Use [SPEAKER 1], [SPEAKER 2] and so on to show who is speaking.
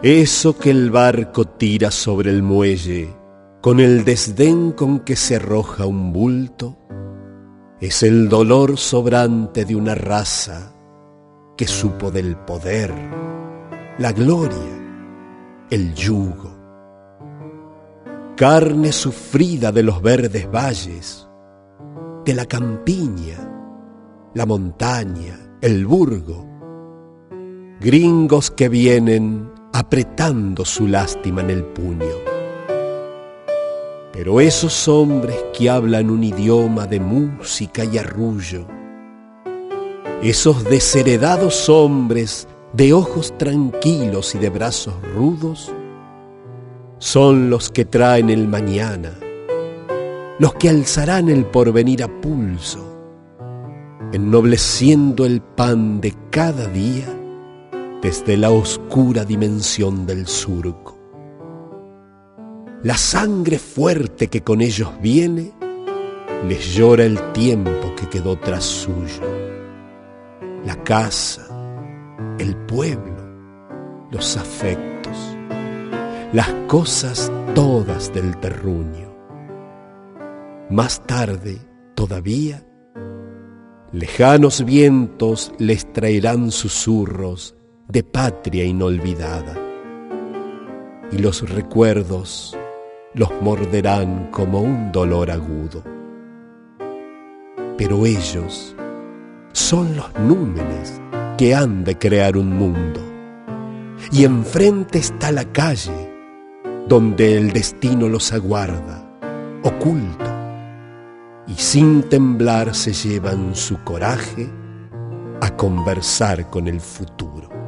[SPEAKER 1] Eso que el barco tira sobre el muelle, con el desdén con que se arroja un bulto, es el dolor sobrante de una raza que supo del poder, la gloria, el yugo. Carne sufrida de los verdes valles, de la campiña, la montaña, el burgo. Gringos que vienen apretando su lástima en el puño. Pero esos hombres que hablan un idioma de música y arrullo, esos desheredados hombres de ojos tranquilos y de brazos rudos, son los que traen el mañana, los que alzarán el porvenir a pulso, ennobleciendo el pan de cada día desde la oscura dimensión del surco. La sangre fuerte que con ellos viene les llora el tiempo que quedó tras suyo. La casa, el pueblo, los afectos, las cosas todas del terruño. Más tarde, todavía, lejanos vientos les traerán susurros de patria inolvidada, y los recuerdos los morderán como un dolor agudo. Pero ellos son los númenes que han de crear un mundo, y enfrente está la calle donde el destino los aguarda, oculto, y sin temblar se llevan su coraje a conversar con el futuro.